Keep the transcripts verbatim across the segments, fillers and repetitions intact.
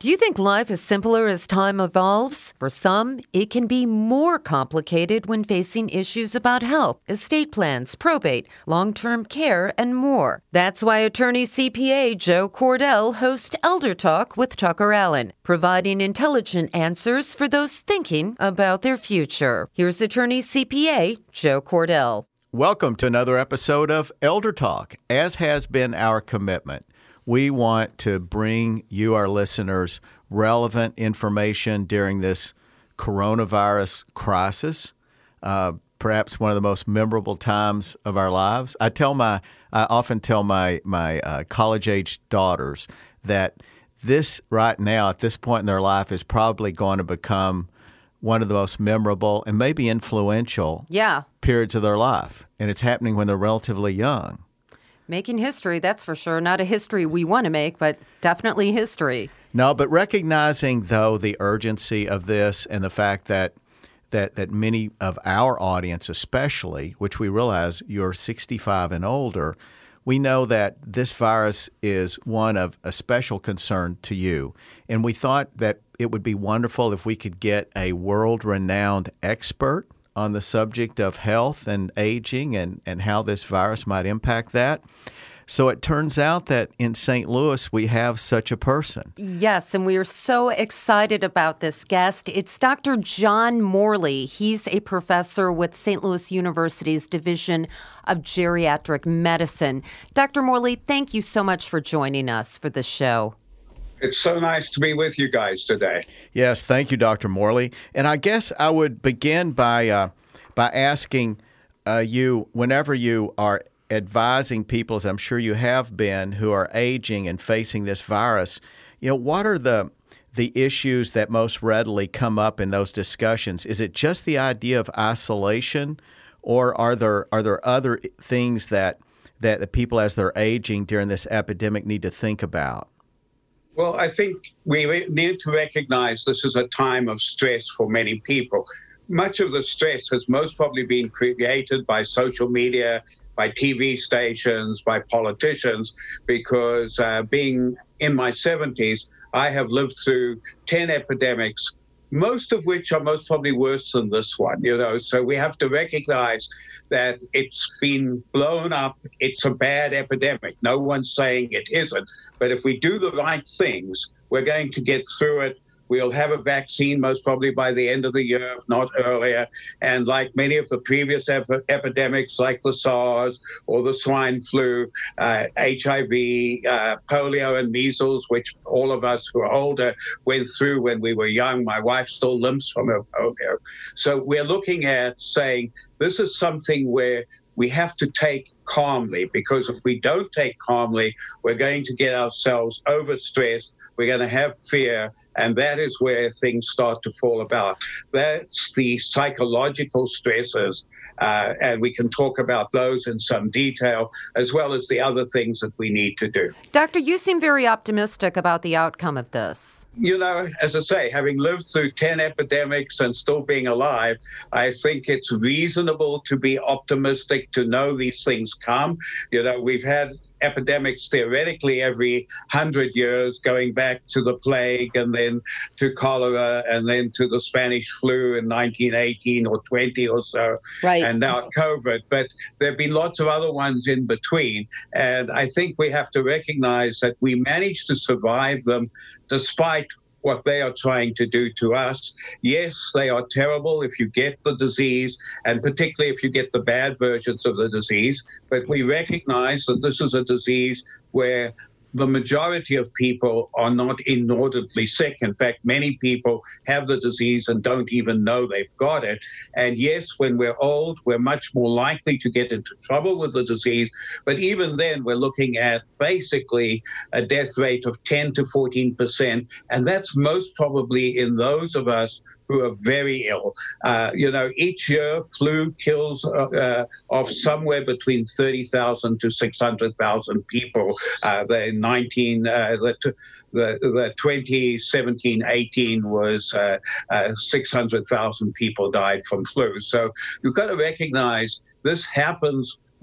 Do you think life is simpler as time evolves? For some, it can be more complicated when facing issues about health, estate plans, probate, long-term care, and more. That's why attorney C P A Joe Cordell hosts Elder Talk with Tucker Allen, providing intelligent answers for those thinking about their future. Here's attorney C P A Joe Cordell. Welcome to another episode of Elder Talk. As has been our commitment, we want to bring you, our listeners, relevant information during this coronavirus crisis, uh, perhaps one of the most memorable times of our lives. I tell my, I often tell my my uh, college-age daughters that this right now, at this point in their life, is probably going to become one of the most memorable and maybe influential yeah. periods of their life, and it's happening when they're relatively young. Making history, that's for sure. Not a history we want to make, but definitely history. No, but recognizing, though, the urgency of this and the fact that that that many of our audience, especially, which we realize you're sixty-five and older, we know that this virus is one of a special concern to you. And we thought that it would be wonderful if we could get a world-renowned expert on the subject of health and aging and, and how this virus might impact that. So it turns out that in Saint Louis, we have such a person. Yes, and we are so excited about this guest. It's Doctor John Morley. He's a professor with Saint Louis University's Division of Geriatric Medicine. Doctor Morley, thank you so much for joining us for this show. It's so nice to be with you guys today. Yes, thank you, Doctor Morley. And I guess I would begin by uh, by asking uh, you, whenever you are advising people, as I'm sure you have been, who are aging and facing this virus, you know, what are the the issues that most readily come up in those discussions? Is it just the idea of isolation, or are there are there other things that that the people, as they're aging during this epidemic, need to think about? Well, I think we need to recognize this is a time of stress for many people. Much of the stress has most probably been created by social media, by T V stations, by politicians, because uh, being in my seventies, I have lived through ten epidemics, most of which are most probably worse than this one, you know. So we have to recognize that it's been blown up. It's a bad epidemic. No one's saying it isn't. But if we do the right things, we're going to get through it. We'll have a vaccine most probably by the end of the year, if not earlier. And like many of the previous ep- epidemics, like the SARS or the swine flu, uh, H I V, uh, polio and measles, which all of us who are older went through when we were young. My wife still limps from her polio. So we're looking at saying this is something where we have to take calmly, because if we don't take calmly, we're going to get ourselves overstressed. We're going to have fear, and that is where things start to fall about. That's the psychological stresses, uh, and we can talk about those in some detail, as well as the other things that we need to do. Doctor, you seem very optimistic about the outcome of this. You know, as I say, having lived through ten epidemics and still being alive, I think it's reasonable to be optimistic, to know these things come. You know, we've had epidemics theoretically every hundred years, going back to the plague and then to cholera and then to the Spanish flu in nineteen eighteen or twenty or so, right. And now COVID. But there have been lots of other ones in between. And I think we have to recognize that we managed to survive them despite what they are trying to do to us. Yes, they are terrible if you get the disease, and particularly if you get the bad versions of the disease. But we recognize that this is a disease where the majority of people are not inordinately sick. In fact, many people have the disease and don't even know they've got it. And yes, when we're old, we're much more likely to get into trouble with the disease. But even then, we're looking at basically a death rate of ten to fourteen percent. And that's most probably in those of us who are very ill. Uh, you know, each year, flu kills uh, uh, off somewhere between thirty thousand to six hundred thousand people. Uh, the nineteen, uh, the, the, the twenty seventeen eighteen was uh, uh, six hundred thousand people died from flu. So you've got to recognize this happens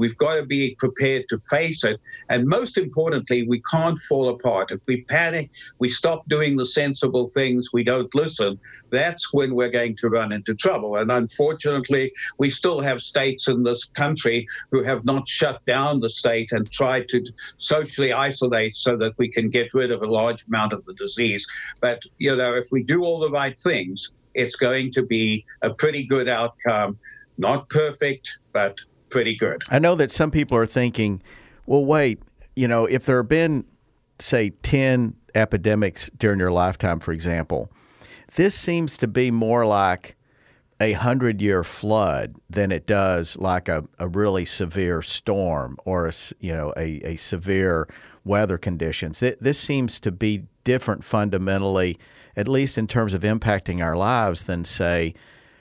We've got to be prepared to face it. And most importantly, we can't fall apart. If we panic, we stop doing the sensible things, we don't listen, that's when we're going to run into trouble. And unfortunately, we still have states in this country who have not shut down the state and tried to socially isolate so that we can get rid of a large amount of the disease. But, you know, if we do all the right things, it's going to be a pretty good outcome. Not perfect, but pretty good. I know that some people are thinking, well, wait, you know, if there have been, say, ten epidemics during your lifetime, for example, this seems to be more like a hundred-year flood than it does like a, a really severe storm or a, you know, a, a severe weather conditions. This seems to be different fundamentally, at least in terms of impacting our lives, than, say,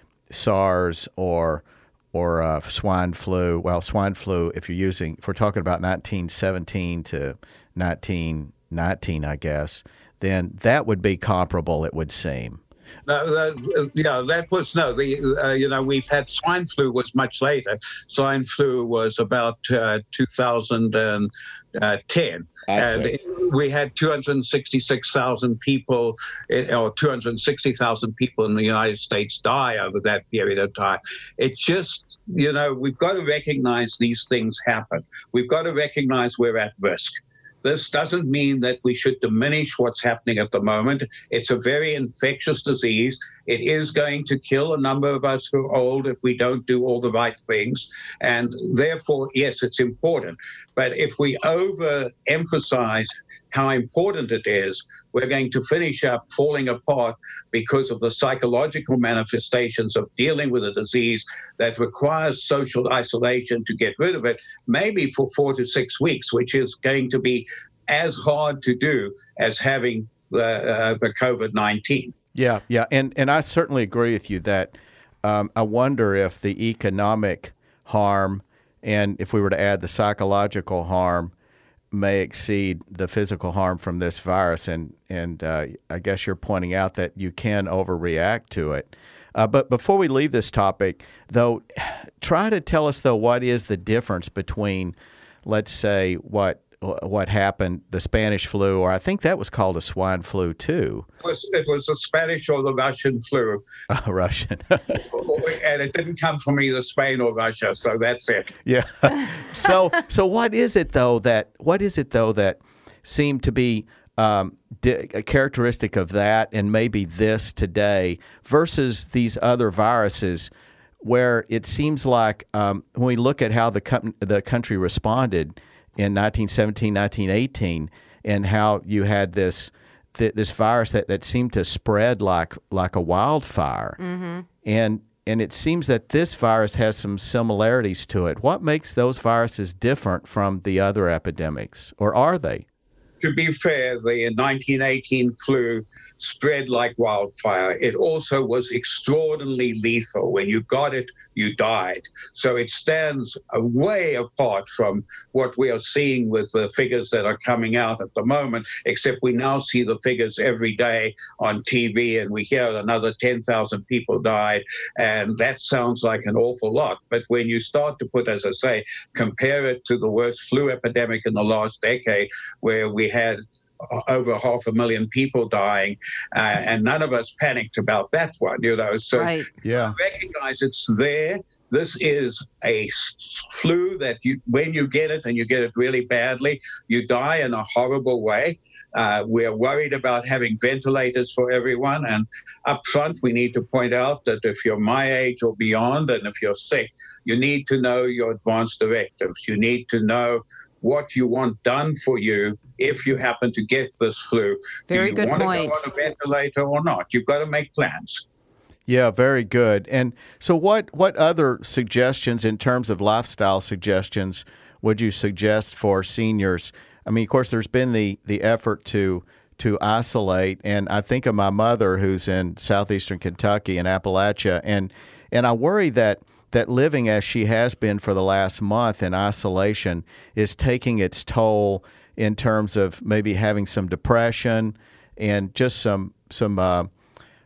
SARS or or uh, swine flu. Well, swine flu, if you're using, if we're talking about nineteen seventeen to nineteen nineteen, I guess, then that would be comparable, it would seem. No, that, yeah, that was no. The uh, you know we've had swine flu was much later. Swine flu was about uh, two thousand ten, and we had two hundred sixty-six thousand people, or two hundred sixty thousand people in the United States die over that period of time. It just you know we've got to recognize these things happen. We've got to recognize we're at risk. This doesn't mean that we should diminish what's happening at the moment. It's a very infectious disease. It is going to kill a number of us who are old if we don't do all the right things. And therefore, yes, it's important. But if we overemphasize how important it is, we're going to finish up falling apart because of the psychological manifestations of dealing with a disease that requires social isolation to get rid of it, maybe for four to six weeks, which is going to be as hard to do as having the, uh, the COVID nineteen. Yeah, yeah. And, and I certainly agree with you that um, I wonder if the economic harm and if we were to add the psychological harm may exceed the physical harm from this virus, and and uh, I guess you're pointing out that you can overreact to it. Uh, but before we leave this topic, though, try to tell us, though, what is the difference between, let's say, what what happened, the Spanish flu, or I think that was called a swine flu too. It was, it was the Spanish or the Russian flu. Uh, Russian. And it didn't come from either Spain or Russia, so that's it. Yeah. So so what is it though that what is it though that seemed to be um, di- a characteristic of that and maybe this today versus these other viruses, where it seems like um, when we look at how the co- the country responded in nineteen seventeen, nineteen eighteen, and how you had this th- this virus that, that seemed to spread like like a wildfire, mm-hmm. and and it seems that this virus has some similarities to it. What makes those viruses different from the other epidemics, or are they? To be fair, the nineteen eighteen flu spread like wildfire. It also was extraordinarily lethal. When you got it, you died. So it stands way apart from what we are seeing with the figures that are coming out at the moment, except we now see the figures every day on T V, and we hear another ten thousand people died, and that sounds like an awful lot. But when you start to put, as I say, compare it to the worst flu epidemic in the last decade, where we had over half a million people dying, uh, and none of us panicked about that one, you know. So right. Yeah. recognize it's there. This is a flu that you, when you get it and you get it really badly, you die in a horrible way. Uh, we're worried about having ventilators for everyone. And up front, we need to point out that if you're my age or beyond, and if you're sick, you need to know your advance directives. You need to know what you want done for you if you happen to get this flu. Very Do you good want point. to go on a ventilator or not? You've got to make plans. Yeah, very good. And so what, what other suggestions in terms of lifestyle suggestions would you suggest for seniors? I mean, of course, there's been the, the effort to to isolate, and I think of my mother who's in southeastern Kentucky in Appalachia, and and I worry that that living as she has been for the last month in isolation is taking its toll in terms of maybe having some depression and just some some uh,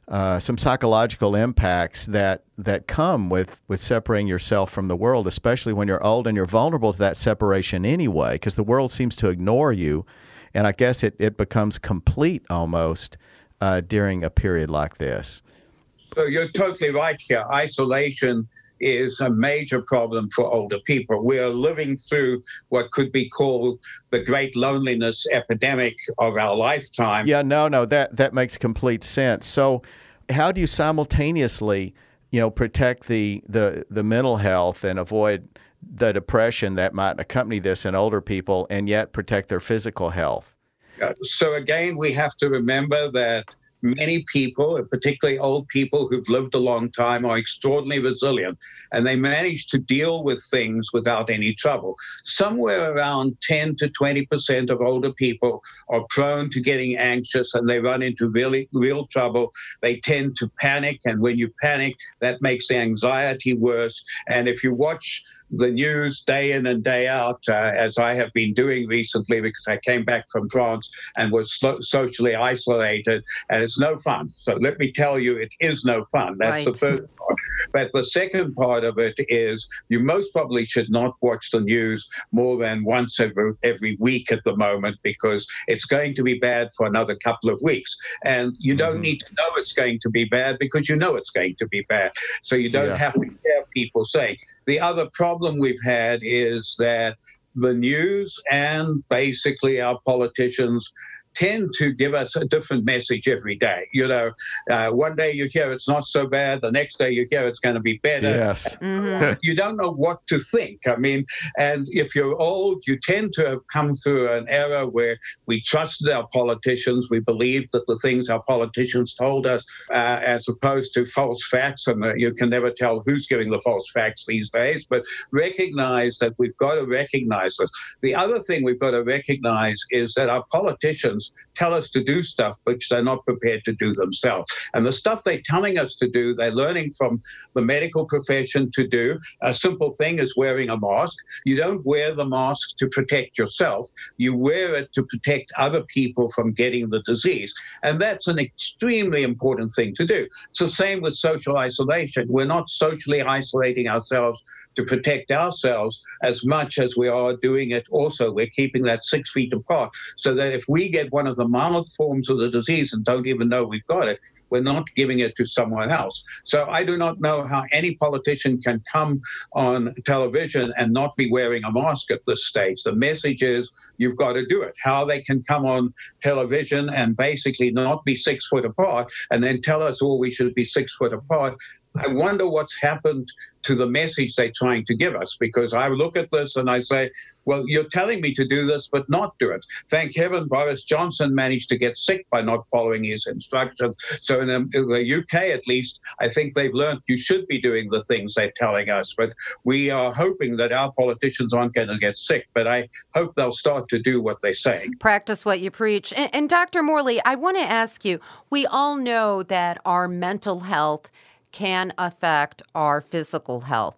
uh, some psychological impacts that that come with, with separating yourself from the world, especially when you're old and you're vulnerable to that separation anyway, because the world seems to ignore you. And I guess it, it becomes complete almost uh, during a period like this. So you're totally right here. Isolation is a major problem for older people. We are living through what could be called the great loneliness epidemic of our lifetime. Yeah, no, no, that, that makes complete sense. So how do you simultaneously, you know, protect the, the, the mental health and avoid the depression that might accompany this in older people and yet protect their physical health? Uh, so again, we have to remember that many people, particularly old people who've lived a long time, are extraordinarily resilient, and they manage to deal with things without any trouble. Somewhere around ten to twenty percent of older people are prone to getting anxious, and they run into really real trouble. They tend to panic, and when you panic, that makes the anxiety worse. And if you watch the news day in and day out, uh, as I have been doing recently, because I came back from France and was so- socially isolated, and it's no fun. So let me tell you, it is no fun. That's right. the first part. But the second part of it is you most probably should not watch the news more than once every, every week at the moment, because it's going to be bad for another couple of weeks. And you don't mm-hmm. need to know it's going to be bad because you know it's going to be bad. So you don't yeah. have to hear people say. The other problem we've had is that the news and basically our politicians tend to give us a different message every day. You know, uh, one day you hear it's not so bad, the next day you hear it's going to be better. Yes. Mm-hmm. You don't know what to think. I mean, and if you're old, you tend to have come through an era where we trusted our politicians. We believed that the things our politicians told us, uh, as opposed to false facts, and uh, you can never tell who's giving the false facts these days, but recognize that we've got to recognize this. The other thing we've got to recognize is that our politicians tell us to do stuff which they're not prepared to do themselves. And the stuff they're telling us to do, they're learning from the medical profession to do. A simple thing is wearing a mask. You don't wear the mask to protect yourself. You wear it to protect other people from getting the disease. And that's an extremely important thing to do. It's the same with social isolation. We're not socially isolating ourselves to protect ourselves as much as we are doing it also. We're keeping that six feet apart so that if we get one of the mild forms of the disease and don't even know we've got it, we're not giving it to someone else. So I do not know how any politician can come on television and not be wearing a mask at this stage. The message is you've got to do it. How they can come on television and basically not be six foot apart and then tell us all we should be six foot apart. I wonder what's happened to the message they're trying to give us, because I look at this and I say, well, you're telling me to do this, but not do it. Thank heaven Boris Johnson managed to get sick by not following his instructions. So in the U K, at least, I think they've learned you should be doing the things they're telling us. But we are hoping that our politicians aren't going to get sick. But I hope they'll start to do what they're saying. Practice what you preach. And, and Doctor Morley, I want to ask you, we all know that our mental health can affect our physical health.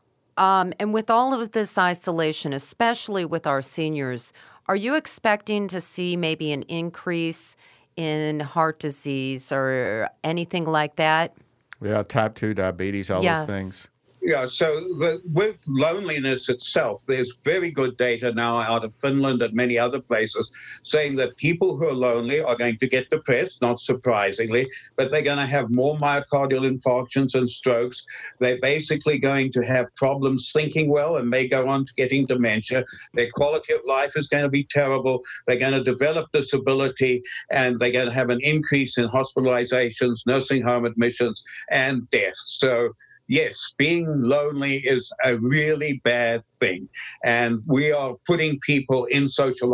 Um, and with all of this isolation, especially with our seniors, are you expecting to see maybe an increase in heart disease or anything like that? Yeah, type two diabetes, all yes. those things. Yeah, so the, with loneliness itself, there's very good data now out of Finland and many other places saying that people who are lonely are going to get depressed, not surprisingly, but they're going to have more myocardial infarctions and strokes. They're basically going to have problems thinking well and may go on to getting dementia. Their quality of life is going to be terrible. They're going to develop disability, and they're going to have an increase in hospitalizations, nursing home admissions, and deaths. So yes, being lonely is a really bad thing. And we are putting people in social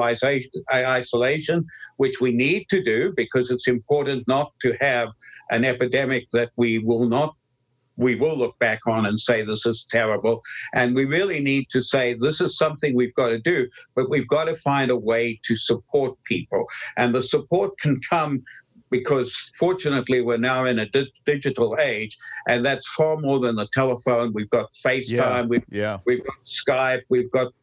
isolation, which we need to do because it's important not to have an epidemic that we will not we will look back on and say this is terrible. And we really need to say this is something we've got to do, but we've got to find a way to support people. And the support can come because fortunately we're now in a di- digital age, and that's far more than the telephone. We've got FaceTime, yeah, we've, yeah. we've got Skype, we've got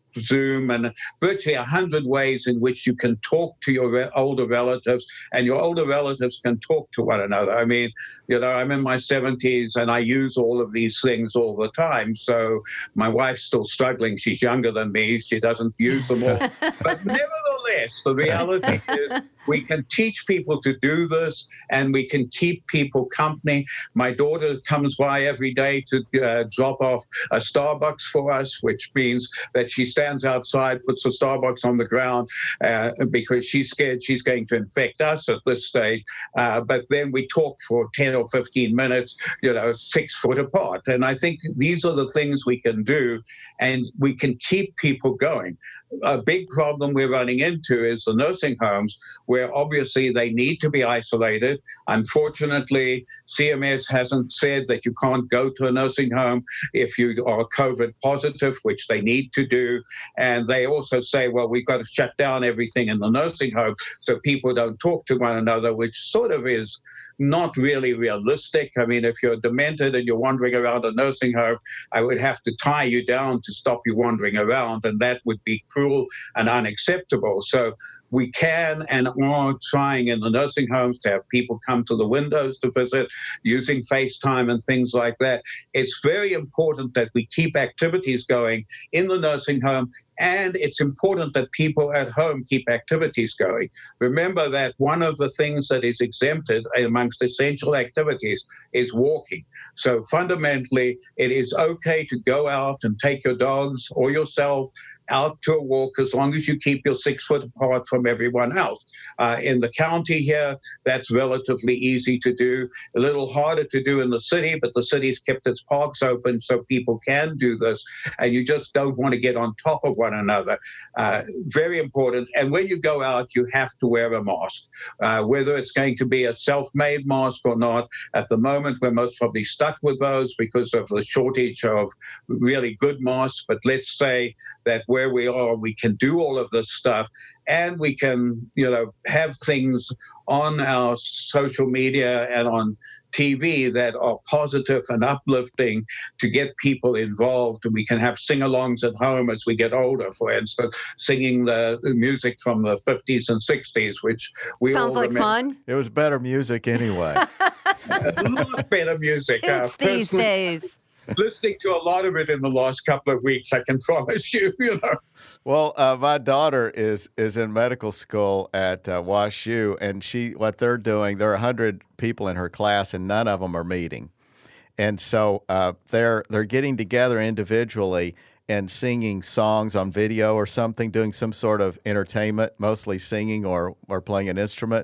Zoom, and virtually a hundred ways in which you can talk to your re- older relatives, and your older relatives can talk to one another. I mean, you know, I'm in my seventies and I use all of these things all the time. So my wife's still struggling. She's younger than me. She doesn't use them all. But nevertheless, the reality is we can teach people to do this, and we can keep people company. My daughter comes by every day to uh, drop off a Starbucks for us, which means that she stands outside, puts the Starbucks on the ground uh, because she's scared she's going to infect us at this stage. Uh, but then we talk for ten or fifteen minutes, you know, six foot apart. And I think these are the things we can do, and we can keep people going. A big problem we're running into is the nursing homes, where obviously they need to be isolated. Unfortunately, C M S hasn't said that you can't go to a nursing home if you are COVID positive, which they need to do. And they also say, well, we've got to shut down everything in the nursing home so people don't talk to one another, which sort of is not really realistic. I mean, if you're demented and you're wandering around a nursing home, I would have to tie you down to stop you wandering around, and that would be cruel and unacceptable. So we can and are trying in the nursing homes to have people come to the windows to visit using FaceTime and things like that. It's very important that we keep activities going in the nursing home, and it's important that people at home keep activities going. Remember that one of the things that is exempted amongst essential activities is walking. So fundamentally, it is okay to go out and take your dogs or yourself out to a walk as long as you keep your six foot apart from everyone else. Uh, in the county here, that's relatively easy to do. A little harder to do in the city, but the city's kept its parks open so people can do this, and you just don't want to get on top of one another. Uh, very important. And when you go out, you have to wear a mask, uh, whether it's going to be a self-made mask or not. At the moment, we're most probably stuck with those because of the shortage of really good masks, but let's say that we're where we are, we can do all of this stuff, and we can, you know, have things on our social media and on T V that are positive and uplifting to get people involved. And we can have sing-alongs at home as we get older, for instance, singing the music from the fifties and sixties, which we Sounds all like remember. fun. It was better music anyway. A lot better music. Kids Uh, these personally, days. listening to a lot of it in the last couple of weeks, I can promise you, you know. Well, uh, my daughter is is in medical school at uh, WashU, and she what they're doing, there are one hundred people in her class, and none of them are meeting. And so uh, they're they're getting together individually and singing songs on video or something, doing some sort of entertainment, mostly singing or, or playing an instrument.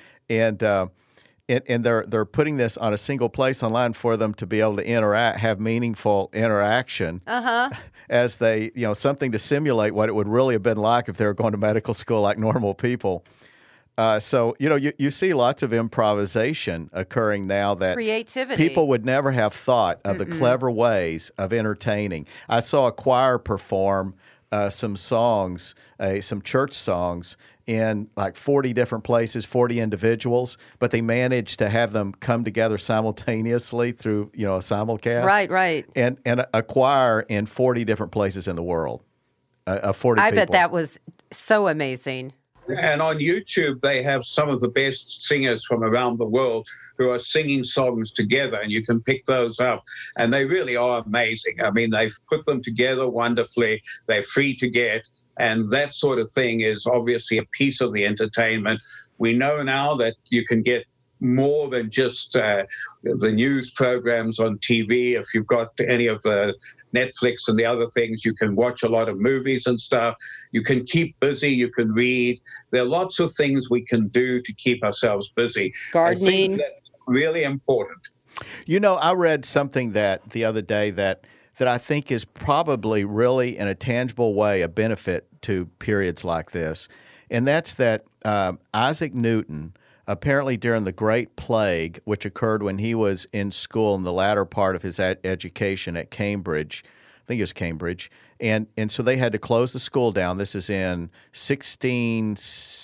And uh, And, and they're they're putting this on a single place online for them to be able to interact, have meaningful interaction, Uh-huh. as they, you know, something to simulate what it would really have been like if they were going to medical school like normal people. Uh, so, you know, you, you see lots of improvisation occurring now that Creativity. people would never have thought of the clever ways of entertaining. I saw a choir perform uh, some songs, uh, some church songs, in like forty different places, forty individuals, but they managed to have them come together simultaneously through, you know, a simulcast. Right, right. And and a choir in forty different places in the world. Uh, uh, forty I people. bet that was so amazing. And on YouTube, they have some of the best singers from around the world who are singing songs together, and you can pick those up. And they really are amazing. I mean, they've put them together wonderfully. They're free to get. And that sort of thing is obviously a piece of the entertainment. We know now that you can get more than just uh, the news programs on T V. If you've got any of the Netflix and the other things, you can watch a lot of movies and stuff. You can keep busy. You can read. There are lots of things we can do to keep ourselves busy. Gardening. I think that's really important. You know, I read something that the other day that that I think is probably really in a tangible way a benefit to periods like this, and that's that um, Isaac Newton, apparently during the Great Plague, which occurred when he was in school in the latter part of his ed- education at Cambridge, I think it was Cambridge, and, and so they had to close the school down. This is in sixteen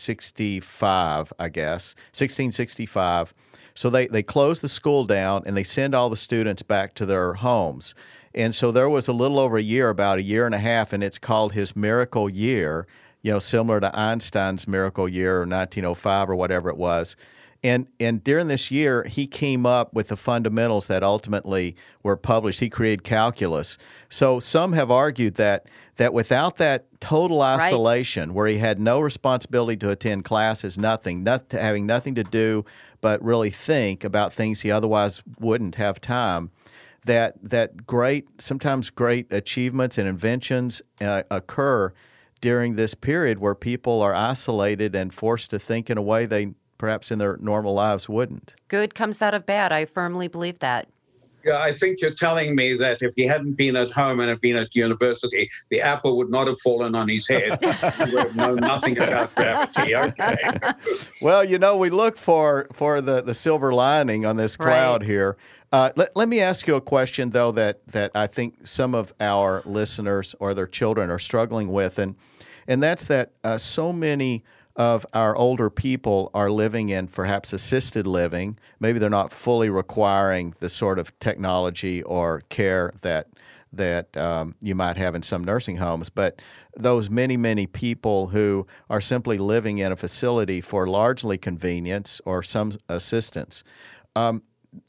sixty-five, I guess, sixteen sixty-five. So they, they close the school down and they send all the students back to their homes. And so there was a little over a year, about a year and a half, and it's called his miracle year, you know, similar to Einstein's miracle year or nineteen oh five or whatever it was. And and during this year, he came up with the fundamentals that ultimately were published. He created calculus. So some have argued that that without that total isolation, right, where he had no responsibility to attend classes, nothing, not, having nothing to do but really think about things he otherwise wouldn't have time, that that great, sometimes great achievements and inventions uh, occur during this period where people are isolated and forced to think in a way they perhaps in their normal lives wouldn't. Good comes out of bad. I firmly believe that. Yeah, I think you're telling me that if he hadn't been at home and had been at university, the apple would not have fallen on his head. He would have known nothing about gravity. Okay. Well, you know, we look for, for the, the silver lining on this cloud right. here. Uh, let, let me ask you a question, though, that, that I think some of our listeners or their children are struggling with, and, and that's that uh, so many of our older people are living in perhaps assisted living. Maybe they're not fully requiring the sort of technology or care that that um, you might have in some nursing homes, but those many, many people who are simply living in a facility for largely convenience or some assistance. Um,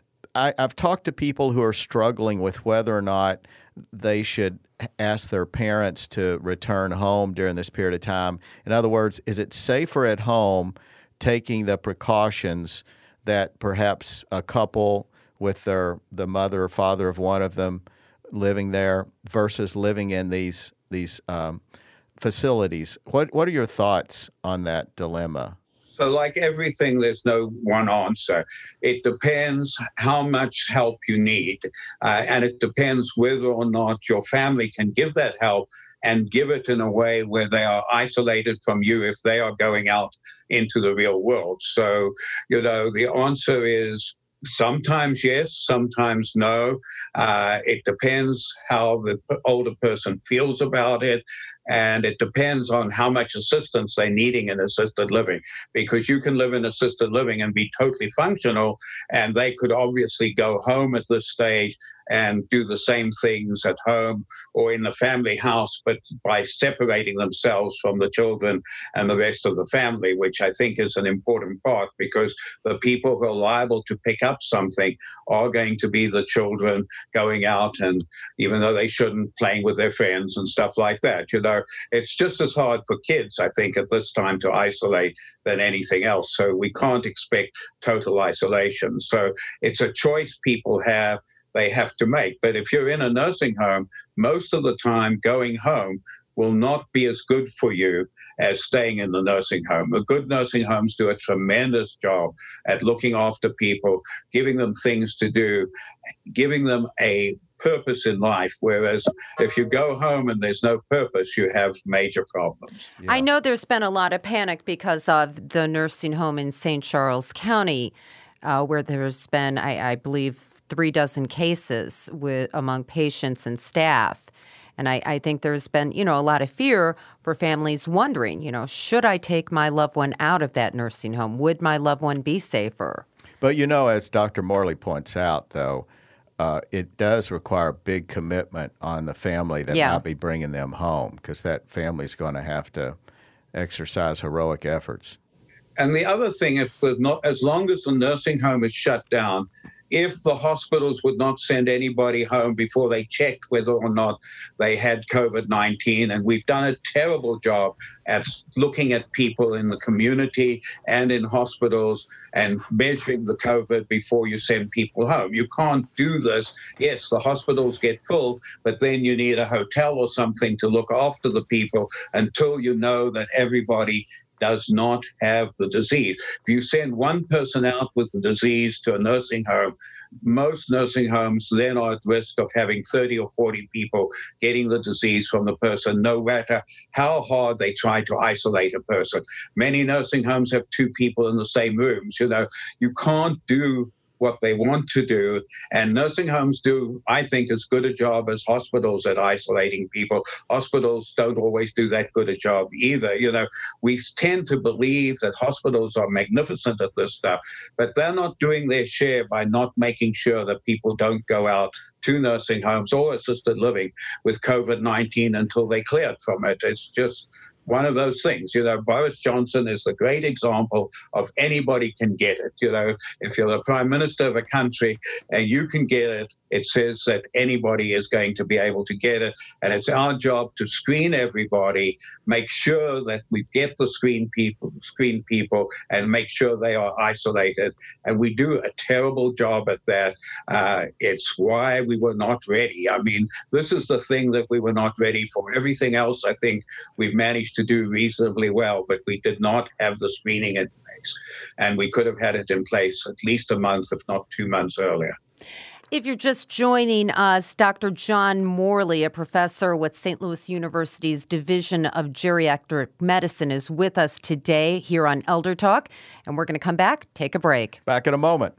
I, I've talked to people who are struggling with whether or not they should ask their parents to return home during this period of time. In other words, is it safer at home taking the precautions that perhaps a couple with their the mother or father of one of them living there versus living in these these um, facilities? What what are your thoughts on that dilemma? So like everything, there's no one answer. It depends how much help you need, uh, and it depends whether or not your family can give that help and give it in a way where they are isolated from you if they are going out into the real world. So, you know, the answer is sometimes yes, sometimes no. Uh, it depends how the older person feels about it. And it depends on how much assistance they're needing in assisted living, because you can live in assisted living and be totally functional, and they could obviously go home at this stage and do the same things at home or in the family house, but by separating themselves from the children and the rest of the family, which I think is an important part, because the people who are liable to pick up something are going to be the children going out and, even though they shouldn't, playing with their friends and stuff like that. You know, it's just as hard for kids, I think, at this time to isolate than anything else. So we can't expect total isolation. So it's a choice people have. They have to make. But if you're in a nursing home, most of the time going home will not be as good for you as staying in the nursing home. The good nursing homes do a tremendous job at looking after people, giving them things to do, giving them a purpose in life, whereas if you go home and there's no purpose, you have major problems. Yeah. I know there's been a lot of panic because of the nursing home in Saint Charles County, uh, where there's been, I, I believe, three dozen cases with among patients and staff. And I, I think there's been, you know, a lot of fear for families wondering, you know, should I take my loved one out of that nursing home? Would my loved one be safer? But, you know, as Doctor Morley points out, though, uh, it does require a big commitment on the family that yeah. might be bringing them home, because that family's going to have to exercise heroic efforts. And the other thing, if there's not, as long as the nursing home is shut down, if the hospitals would not send anybody home before they checked whether or not they had COVID nineteen, and we've done a terrible job at looking at people in the community and in hospitals and measuring the COVID before you send people home. You can't do this. Yes, the hospitals get full, but then you need a hotel or something to look after the people until you know that everybody does not have the disease. If you send one person out with the disease to a nursing home, most nursing homes then are at risk of having thirty or forty people getting the disease from the person, no matter how hard they try to isolate a person. Many nursing homes have two people in the same rooms. You know, you can't do what they want to do. And nursing homes do, I think, as good a job as hospitals at isolating people. Hospitals don't always do that good a job either. You know, we tend to believe that hospitals are magnificent at this stuff, but they're not doing their share by not making sure that people don't go out to nursing homes or assisted living with COVID nineteen until they cleared from it. It's just one of those things. You know, Boris Johnson is a great example of anybody can get it. You know, if you're the prime minister of a country and you can get it, it says that anybody is going to be able to get it. And it's our job to screen everybody, make sure that we get the screen people, screen people and make sure they are isolated. And we do a terrible job at that. Uh, it's why we were not ready. I mean, this is the thing that we were not ready for. Everything else, I think we've managed to do reasonably well, but we did not have the screening in place. And we could have had it in place at least a month, if not two months earlier. If you're just joining us, Doctor John Morley, a professor with Saint Louis University's Division of Geriatric Medicine, is with us today here on Elder Talk. And we're going to come back, take a break. Back in a moment.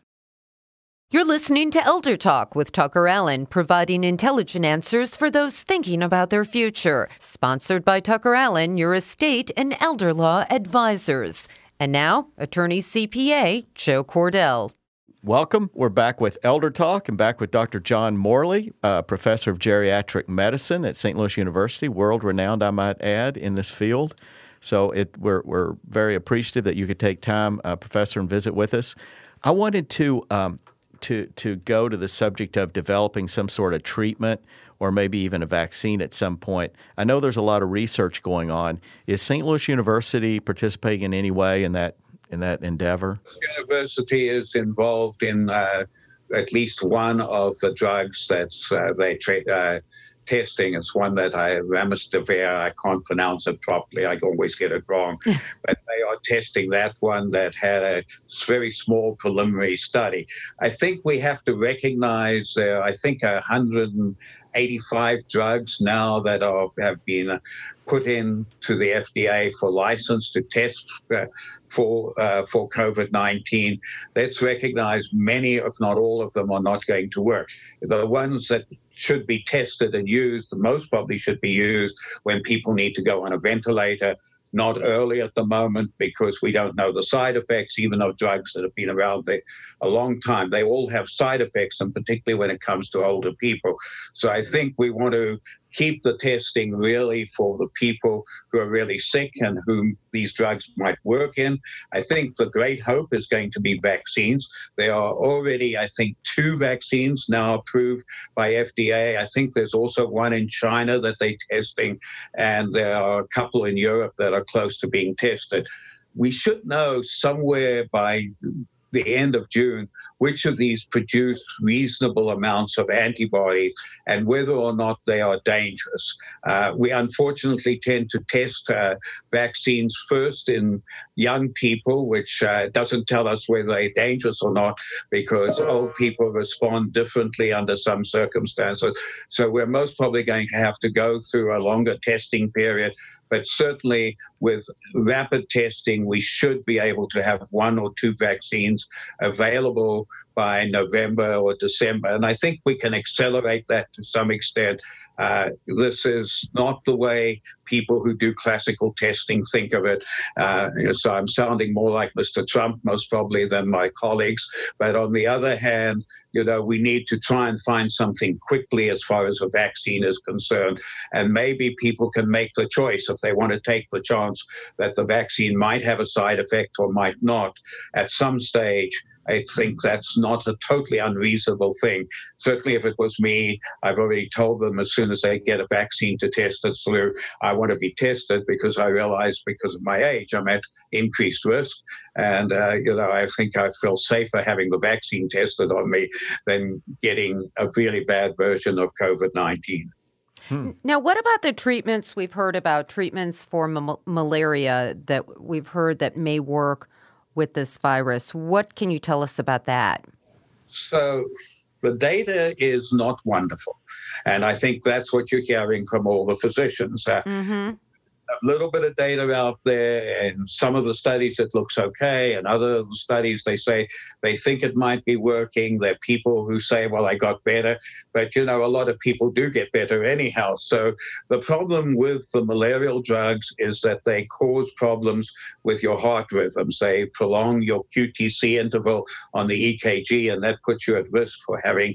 You're listening to Elder Talk with Tucker Allen, providing intelligent answers for those thinking about their future. Sponsored by Tucker Allen, your estate and elder law advisors. And now, attorney C P A Joe Cordell. Welcome. We're back with Elder Talk and back with Doctor John Morley, uh, professor of geriatric medicine at Saint Louis University, world-renowned, I might add, in this field. So it, we're, we're very appreciative that you could take time, uh, Professor, and visit with us. I wanted to... Um, to to go to the subject of developing some sort of treatment or maybe even a vaccine at some point. I know there's a lot of research going on. Is Saint Louis University participating in any way in that in that endeavor? The university is involved in uh, at least one of the drugs that's uh, they tra- uh, testing. It's one that I, Remdesivir, I can't pronounce it properly. I always get it wrong. But they are testing that one that had a very small preliminary study. I think we have to recognize there, uh, I think, one hundred eighty-five drugs now that are have been uh, put into the F D A for license to test uh, for uh, for COVID nineteen. Let's recognize many, if not all of them, are not going to work. The ones that should be tested and used, most probably should be used when people need to go on a ventilator. Not early at the moment because we don't know the side effects, even of drugs that have been around there a long time. They all have side effects, and particularly when it comes to older people. So I think we want to keep the testing really for the people who are really sick and whom these drugs might work in. I think the great hope is going to be vaccines. There are already, I think, two vaccines now approved by F D A. I think there's also one in China that they're testing, and there are a couple in Europe that are close to being tested. We should know somewhere by the end of June which of these produce reasonable amounts of antibodies and whether or not they are dangerous. Uh, we unfortunately tend to test uh, vaccines first in young people, which uh, doesn't tell us whether they're dangerous or not, because old people respond differently under some circumstances. So we're most probably going to have to go through a longer testing period. But certainly with rapid testing, we should be able to have one or two vaccines available by November or December. And I think we can accelerate that to some extent. Uh, this is not the way people who do classical testing think of it. Uh, so I'm sounding more like Mister Trump, most probably, than my colleagues. But on the other hand, you know, we need to try and find something quickly as far as a vaccine is concerned. And maybe people can make the choice if they want to take the chance that the vaccine might have a side effect or might not at some stage. I think that's not a totally unreasonable thing. Certainly if it was me, I've already told them as soon as they get a vaccine to test us through, I want to be tested because I realize because of my age, I'm at increased risk. And, uh, you know, I think I feel safer having the vaccine tested on me than getting a really bad version of COVID nineteen. Hmm. Now, what about the treatments we've heard about, treatments for ma- malaria that we've heard that may work with this virus? What can you tell us about that? So the data is not wonderful. And I think that's what you're hearing from all the physicians. Uh, mm-hmm. a little bit of data out there, and some of the studies it looks okay, and other of the studies they say they think it might be working. There are people who say, well, I got better, but you know, a lot of people do get better anyhow. So the problem with the malarial drugs is that they cause problems with your heart rhythms. They prolong your Q T C interval on the E K G, and that puts you at risk for having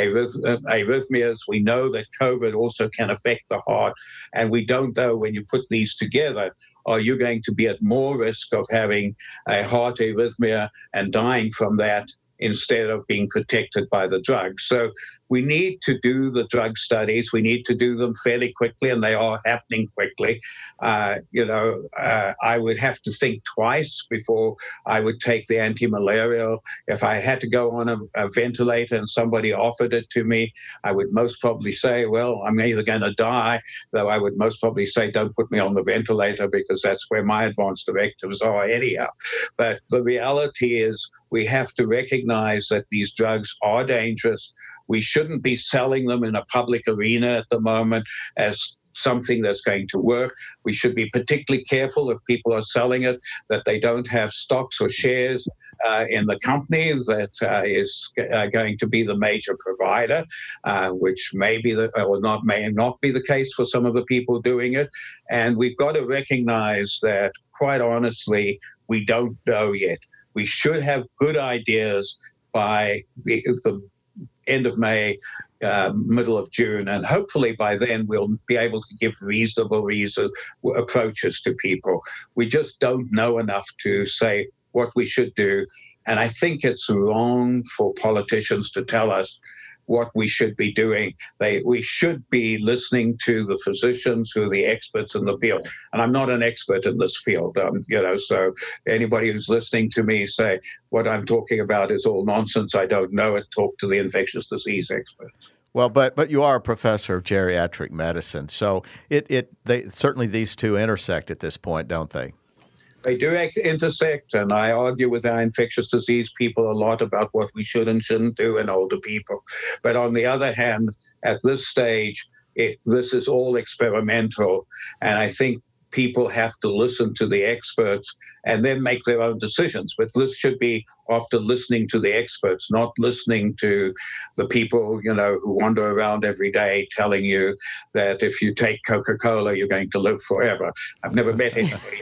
arrhythmias. We know that COVID also can affect the heart, and we don't know when you put these together, are you going to be at more risk of having a heart arrhythmia and dying from that instead of being protected by the drug? So we need to do the drug studies. We need to do them fairly quickly, and they are happening quickly. Uh, you know, uh, I would have to think twice before I would take the anti-malarial. If I had to go on a, a ventilator and somebody offered it to me, I would most probably say, well, I'm either going to die, though I would most probably say, don't put me on the ventilator because that's where my advanced directives are anyhow. But the reality is we have to recognize that these drugs are dangerous. We shouldn't be selling them in a public arena at the moment as something that's going to work. We should be particularly careful if people are selling it, that they don't have stocks or shares uh, in the company that uh, is uh, going to be the major provider, uh, which may be the, or not may not be the case for some of the people doing it. And we've got to recognize that, quite honestly, we don't know yet. We should have good ideas by the, the end of May, uh, middle of June, and hopefully by then we'll be able to give reasonable reason, approaches to people. We just don't know enough to say what we should do, and I think it's wrong for politicians to tell us what we should be doing. They, we should be listening to the physicians who are the experts in the field. And I'm not an expert in this field, um, you know, so anybody who's listening to me say what I'm talking about is all nonsense, I don't know it, talk to the infectious disease experts. Well, but but you are a professor of geriatric medicine, so it, it they certainly these two intersect at this point, don't they? They do intersect, and I argue with our infectious disease people a lot about what we should and shouldn't do in older people. But on the other hand, at this stage, it, this is all experimental, and I think people have to listen to the experts and then make their own decisions. But this should be after listening to the experts, not listening to the people, you know, who wander around every day telling you that if you take Coca-Cola, you're going to live forever. I've never met anybody.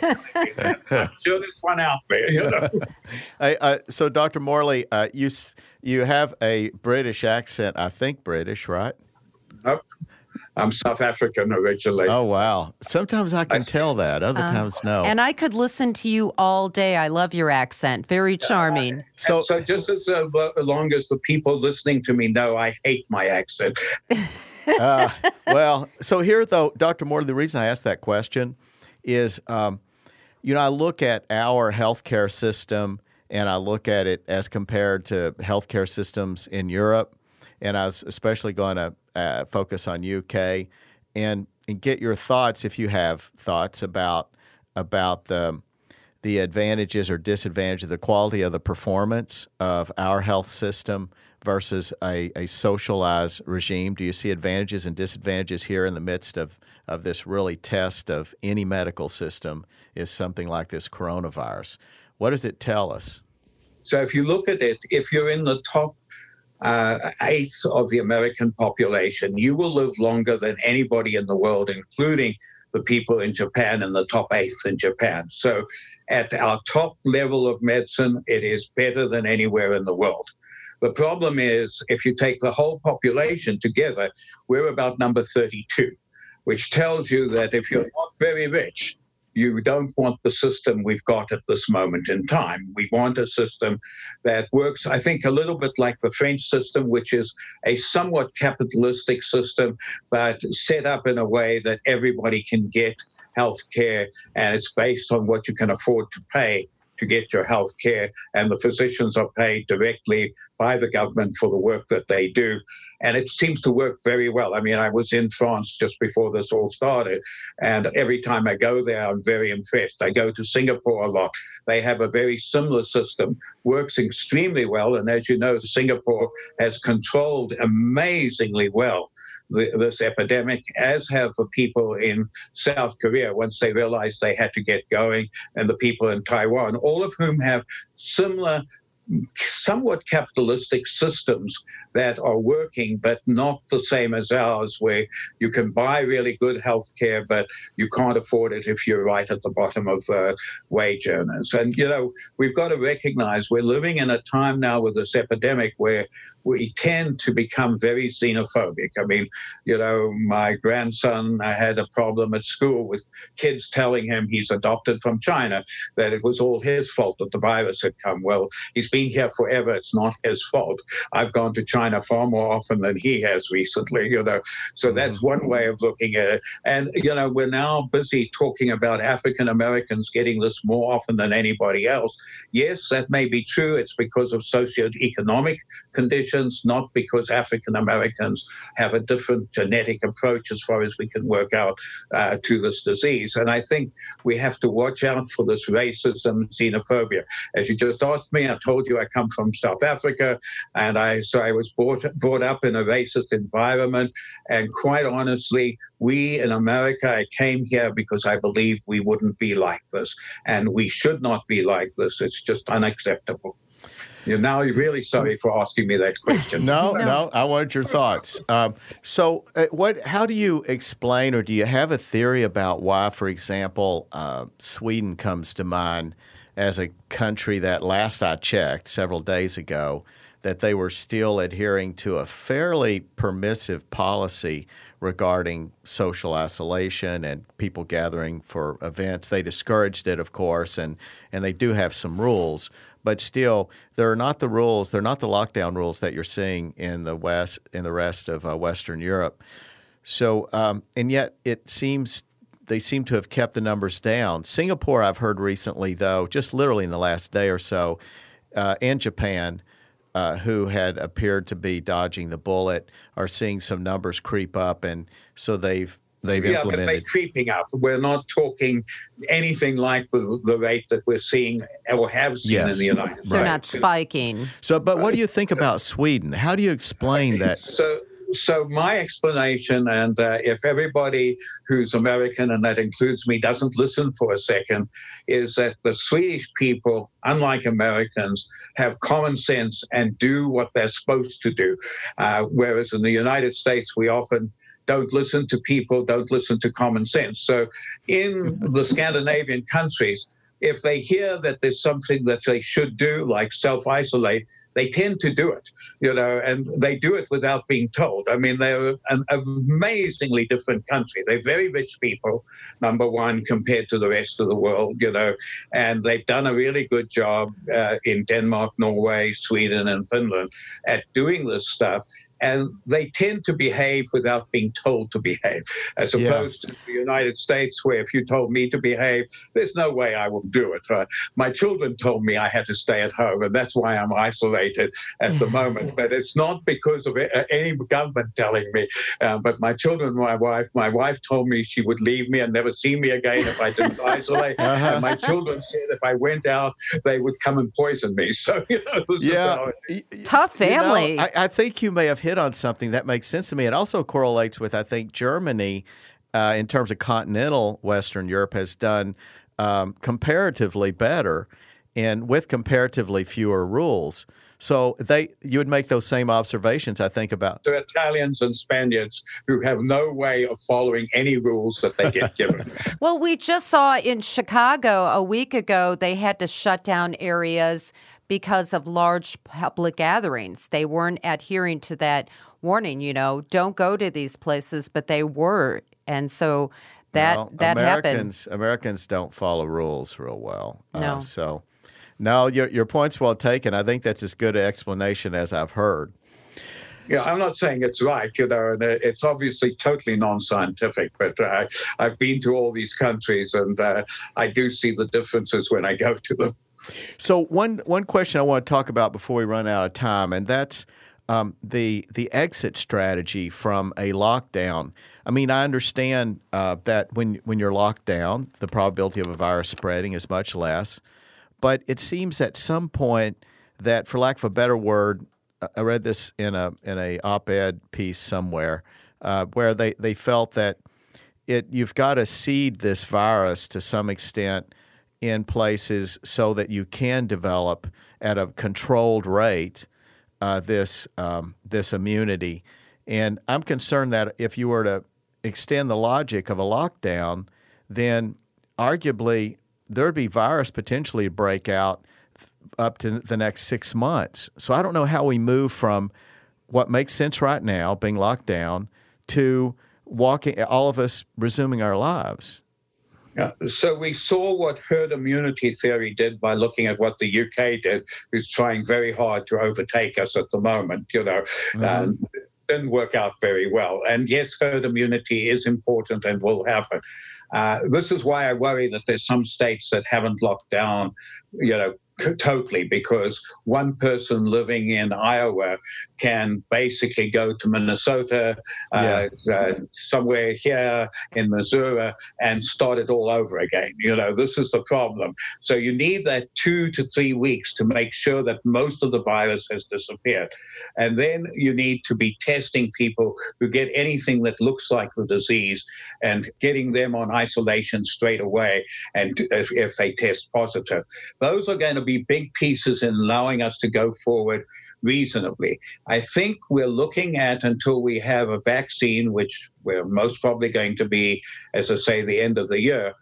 I'm sure there's one out there, you know. I, I, so, Doctor Morley, uh, you you have a British accent. I think British, right? Nope. I'm South African originally. Oh, wow. Sometimes I can tell that. Other uh, times, no. And I could listen to you all day. I love your accent. Very charming. Uh, so, so just as uh, long as the people listening to me know I hate my accent. uh, well, so here, though, Doctor Morley, the reason I asked that question is, um, you know, I look at our healthcare system and I look at it as compared to healthcare systems in Europe. And I was especially going to uh, focus on U K and, and get your thoughts, if you have thoughts, about about the the advantages or disadvantages, the quality of the performance of our health system versus a, a socialized regime. Do you see advantages and disadvantages here in the midst of, of this really test of any medical system is something like this coronavirus? What does it tell us? So if you look at it, if you're in the top Uh, eighth of the American population, you will live longer than anybody in the world, including the people in Japan in the top eighth in Japan. So at our top level of medicine, it is better than anywhere in the world. The problem is, if you take the whole population together, we're about number thirty-two, which tells you that if you're not very rich, you don't want the system we've got at this moment in time. We want a system that works, I think, a little bit like the French system, which is a somewhat capitalistic system, but set up in a way that everybody can get health care, and it's based on what you can afford to pay to get your health care, and the physicians are paid directly by the government for the work that they do. And it seems to work very well. I mean, I was in France just before this all started, and every time I go there, I'm very impressed. I go to Singapore a lot. They have a very similar system, works extremely well. And as you know, Singapore has controlled amazingly well the, this epidemic, as have the people in South Korea once they realized they had to get going, and the people in Taiwan, all of whom have similar somewhat capitalistic systems that are working, but not the same as ours, where you can buy really good health care, but you can't afford it if you're right at the bottom of uh, wage earners. And, you know, we've got to recognize we're living in a time now with this epidemic where we tend to become very xenophobic. I mean, you know, my grandson had a problem at school with kids telling him he's adopted from China, that it was all his fault that the virus had come. Well, he's been here forever. It's not his fault. I've gone to China far more often than he has recently, you know. So that's one way of looking at it. And, you know, we're now busy talking about African Americans getting this more often than anybody else. Yes, that may be true. It's because of socioeconomic conditions, not because African Americans have a different genetic approach as far as we can work out uh, to this disease. And I think we have to watch out for this racism, xenophobia. As you just asked me, I told you I come from South Africa, and I so I was brought, brought up in a racist environment. And quite honestly, we in America, I came here because I believed we wouldn't be like this, and we should not be like this. It's just unacceptable. You're now really sorry for asking me that question. No, no, no, I wanted your thoughts. Um, so, uh, what? How do you explain, or do you have a theory about why, for example, uh, Sweden comes to mind as a country that, last I checked several days ago, that they were still adhering to a fairly permissive policy regarding social isolation and people gathering for events. They discouraged it, of course, and, and they do have some rules. But still, they're not the rules. They're not the lockdown rules that you're seeing in the West, in the rest of uh, Western Europe. So, um, and yet it seems they seem to have kept the numbers down. Singapore, I've heard recently, though, just literally in the last day or so, uh, and Japan, uh, who had appeared to be dodging the bullet, are seeing some numbers creep up, and so they've They've yeah, implemented. but they're creeping up. We're not talking anything like the, the rate that we're seeing or have seen yes. in the United States. They're right. not spiking. So, but what do you think about Sweden? How do you explain that? So, so my explanation, and uh, if everybody who's American, and that includes me, doesn't listen for a second, is that the Swedish people, unlike Americans, have common sense and do what they're supposed to do. Uh, whereas in the United States, we often don't listen to people, don't listen to common sense. So in the Scandinavian countries, if they hear that there's something that they should do, like self-isolate, they tend to do it, you know, and they do it without being told. I mean, they're an amazingly different country. They're very rich people, number one, compared to the rest of the world, you know, and they've done a really good job uh, in Denmark, Norway, Sweden, and Finland at doing this stuff. And they tend to behave without being told to behave, as opposed yeah. to the United States, where if you told me to behave, there's no way I will do it. Right? My children told me I had to stay at home, and that's why I'm isolated at the moment. But it's not because of any government telling me. Uh, but my children, my wife, my wife told me she would leave me and never see me again if I didn't isolate. Uh-huh. And my children said if I went out, they would come and poison me. So, you know, this yeah. is how it, tough family. You know, I, I think you may have hit on something that makes sense to me. It also correlates with, I think, Germany, uh, in terms of continental Western Europe, has done um, comparatively better and with comparatively fewer rules. So they, you would make those same observations, I think, about the Italians and Spaniards who have no way of following any rules that they get given. Well, we just saw in Chicago a week ago, they had to shut down areas because of large public gatherings. They weren't adhering to that warning, you know, don't go to these places, but they were. And so that well, that Americans, happened. Americans don't follow rules real well. No. Uh, so, no, your, your point's well taken. I think that's as good an explanation as I've heard. Yeah, I'm not saying it's right, you know, and it's obviously totally non-scientific, but uh, I've been to all these countries, and uh, I do see the differences when I go to them. So one one question I want to talk about before we run out of time, and that's um, the the exit strategy from a lockdown. I mean, I understand uh, that when when you're locked down, the probability of a virus spreading is much less. But it seems at some point that, for lack of a better word, I read this in a in a op-ed piece somewhere, uh, where they, they felt that it you've got to seed this virus to some extent in places so that you can develop at a controlled rate uh, this um, this immunity. And I'm concerned that if you were to extend the logic of a lockdown, then arguably there'd be virus potentially break out up to the next six months. So I don't know how we move from what makes sense right now, being locked down, to walking, all of us resuming our lives. Yeah. So we saw what herd immunity theory did by looking at what the U K did, who's trying very hard to overtake us at the moment, you know. Mm-hmm. Um, didn't work out very well. And yes, herd immunity is important and will happen. Uh, this is why I worry that there's some states that haven't locked down, you know, totally, because one person living in Iowa can basically go to Minnesota, uh, yeah. uh, somewhere here in Missouri, and start it all over again. You know, this is the problem. So you need that two to three weeks to make sure that most of the virus has disappeared. And then you need to be testing people who get anything that looks like the disease and getting them on isolation straight away, and if, if they test positive. Those are going to be big pieces in allowing us to go forward reasonably. I think we're looking at, until we have a vaccine, which we're most probably going to be, as I say, the end of the year,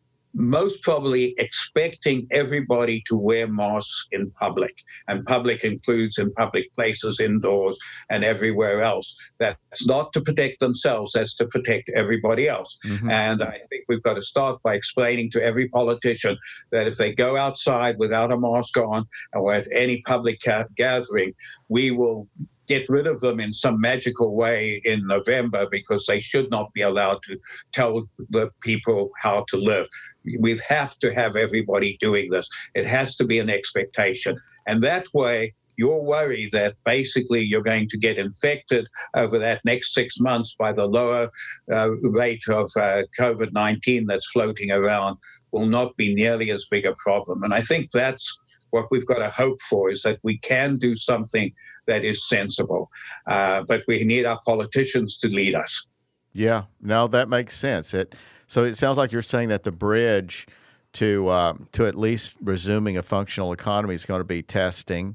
most probably expecting everybody to wear masks in public. And public includes in public places, indoors, and everywhere else. That's not to protect themselves, that's to protect everybody else. Mm-hmm. And I think we've got to start by explaining to every politician that if they go outside without a mask on or at any public ca- gathering, we will get rid of them in some magical way in November, because they should not be allowed to tell the people how to live. We have to have everybody doing this. It has to be an expectation. And that way, you're worried that basically you're going to get infected over that next six months by the lower uh, rate of uh, COVID nineteen that's floating around will not be nearly as big a problem. And I think that's what we've got to hope for, is that we can do something that is sensible. Uh, but we need our politicians to lead us. Yeah, no, that makes sense. It so it sounds like you're saying that the bridge to uh, to at least resuming a functional economy is going to be testing,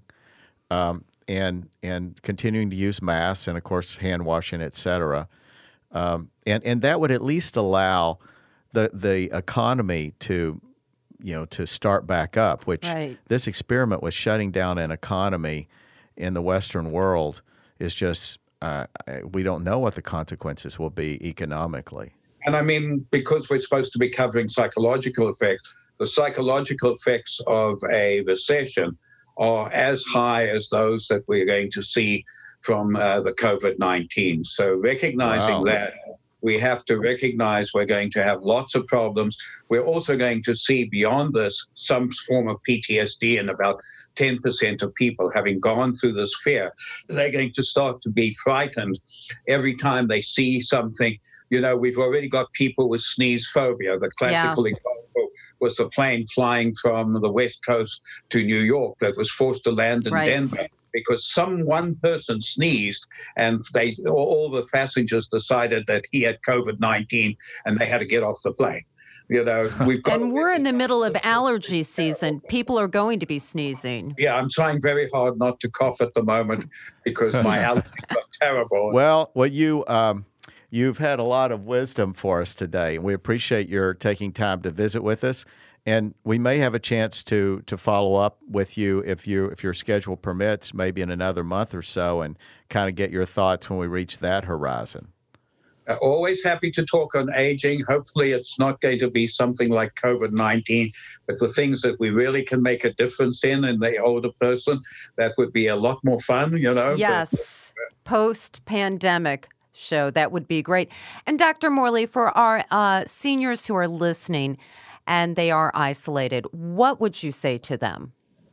um, and and continuing to use masks and, of course, hand washing, et cetera. Um, and and that would at least allow the the economy to, you know, to start back up, which right. This experiment with shutting down an economy in the Western world is just, uh, we don't know what the consequences will be economically. And I mean, because we're supposed to be covering psychological effects, the psychological effects of a recession are as high as those that we're going to see from uh, the COVID nineteen. So recognizing wow. that, we have to recognize we're going to have lots of problems. We're also going to see beyond this some form of P T S D in about ten percent of people having gone through this fear. They're going to start to be frightened every time they see something. You know, we've already got people with sneeze phobia. The classical yeah. example was the plane flying from the West Coast to New York that was forced to land in right. Denver, because some one person sneezed and they all the passengers decided that he had COVID nineteen and they had to get off the plane. You know, we've got and we're in the middle of allergy season. People are going to be sneezing. Yeah, I'm trying very hard not to cough at the moment because my allergies are terrible. Well, well, you um, you've had a lot of wisdom for us today, and we appreciate your taking time to visit with us. And we may have a chance to to follow up with you if you if your schedule permits, maybe in another month or so, and kind of get your thoughts when we reach that horizon. Uh, always happy to talk on aging. Hopefully it's not going to be something like COVID nineteen, but the things that we really can make a difference in in the older person, that would be a lot more fun, you know. Yes, but, post-pandemic show, that would be great. And Doctor Morley, for our uh, seniors who are listening and they are isolated, what would you say to them?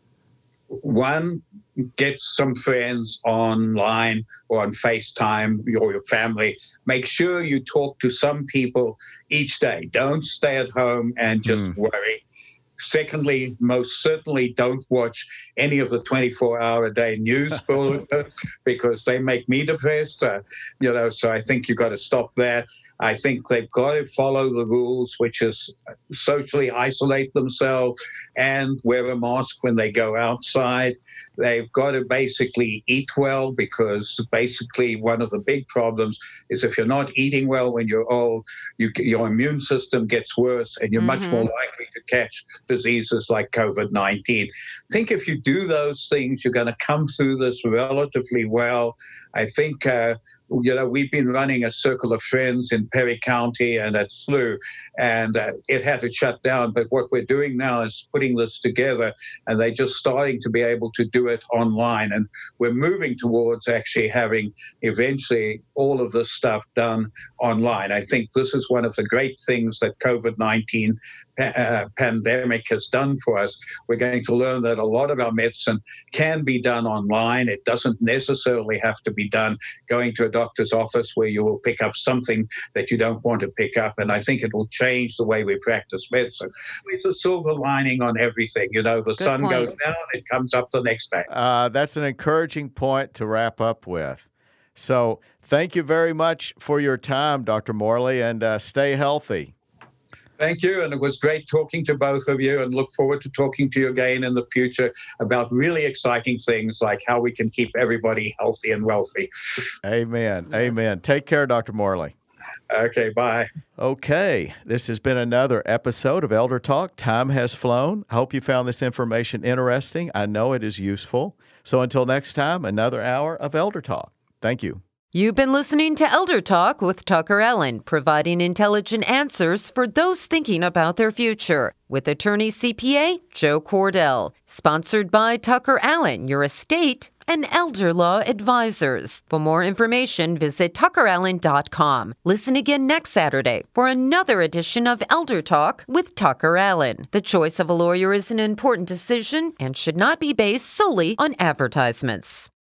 One, get some friends online or on FaceTime or your family. Make sure you talk to some people each day. Don't stay at home and just mm. worry. Secondly, most certainly don't watch any of the twenty-four hour a day news because they make me depressed. Uh, you know, so I think you've got to stop that. I think they've got to follow the rules, which is socially isolate themselves and wear a mask when they go outside. They've got to basically eat well, because basically one of the big problems is if you're not eating well when you're old, you, your immune system gets worse and you're mm-hmm. much more likely to catch diseases like COVID nineteen. I think if you do those things, you're going to come through this relatively well. I think, uh, you know, we've been running a Circle of Friends in Perry County and at S L U, and uh, it had to shut down. But what we're doing now is putting this together, and they're just starting to be able to do it online. And we're moving towards actually having eventually all of this stuff done online. I think this is one of the great things that COVID nineteen Uh, pandemic has done for us. We're going to learn that a lot of our medicine can be done online. It doesn't necessarily have to be done going to a doctor's office where you will pick up something that you don't want to pick up. And I think it will change the way we practice medicine. There's a silver lining on everything. You know, the Good sun point. goes down, it comes up the next day. Uh, that's an encouraging point to wrap up with. So thank you very much for your time, Doctor Morley, and uh, stay healthy. Thank you, and it was great talking to both of you, and look forward to talking to you again in the future about really exciting things like how we can keep everybody healthy and wealthy. Amen. Yes. Amen. Take care, Doctor Morley. Okay, bye. Okay, this has been another episode of Elder Talk. Time has flown. I hope you found this information interesting. I know it is useful. So until next time, another hour of Elder Talk. Thank you. You've been listening to Elder Talk with Tucker Allen, providing intelligent answers for those thinking about their future, with attorney C P A Joe Cordell. Sponsored by Tucker Allen, your estate and elder law advisors. For more information, visit tucker allen dot com. Listen again next Saturday for another edition of Elder Talk with Tucker Allen. The choice of a lawyer is an important decision and should not be based solely on advertisements.